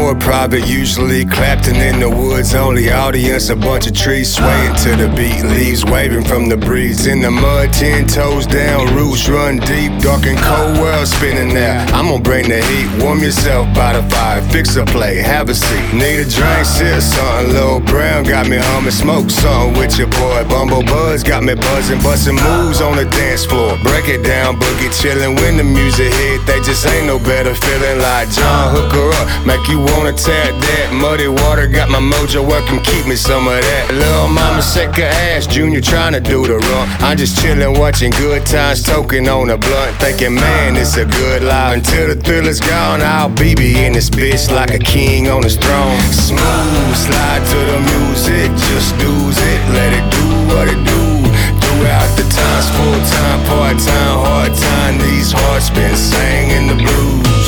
more private, usually Clapton in the woods, only audience, a bunch of trees swaying to the beat, leaves waving from the breeze. In the mud, 10 toes down, roots run deep, dark and cold world spinning there. I'm gonna bring the heat, warm yourself by the fire, fix a plate, have a seat. Need a drink, sip something, Lil Brown got me humming, smoke something with your boy. Bumble Buzz got me buzzing, busting moves on the dance floor. Break it down, boogie chillin' when the music hit. They just ain't no better feeling like John. Hook her up, make you wanna tap that. Muddy water got my mojo working, keep me some of that. Lil' mama shake her ass, Junior tryna do the run. I'm just chillin', watching Good Times, toking on a blunt, thinking man it's a good life. Until the thrill is gone, I'll be in this bitch like a king on his throne. Smooth, slide to the music, just do's it, let it do what it do. Throughout the times, full time, part time, hard time, these hearts been singing the blues.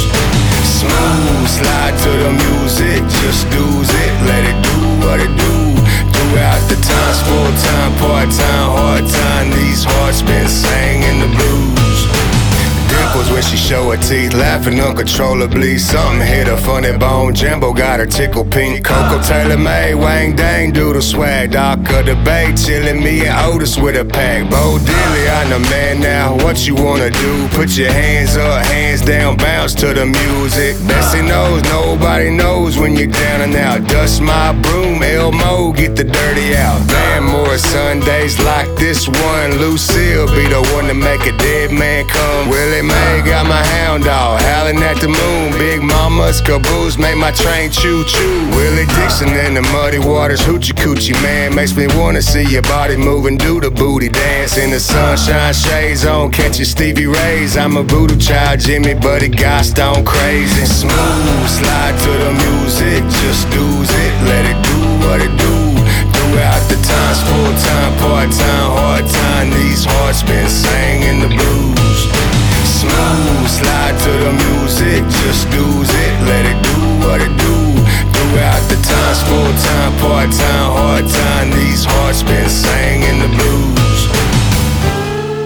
Smooth, slide to the music, just do's it, let it do what it do. Throughout the times, full time, part time, hard time, these hearts been singing the blues. Dimples when she show her teeth, laughing uncontrollably. Something hit her funny bone, Jimbo got her tickle pink. Coco Taylor made, Wang Dang doodle swag. Doc of the Bay, chillin' me and Otis with a pack. Bo Diddley, I'm the man now, what you wanna do? Put your hands up, hands down, bounce to the music. Bessie knows, nobody knows when you're down and out. Dust my broom, Elmo, get the dirty out. Van Morris, Sundays like this one. Lucille be the one to make a dead man come. Willie Mae got my hound dog, howling at the moon. Big Mama's caboose, make my train choo-choo. Willie Dixon in the muddy waters, hoochie coochie man. Makes me wanna see your body moving, do the booty dance. In the sunshine, shades on, catch your Stevie Rays. I'm a voodoo child, Jimmy, but it got stone crazy. Smooth, slide to the music, just do's it, let it do what it do. Throughout the times, full time, part time, hard time, these hearts been singing the blues. Smooth, slide to the music, just do's it.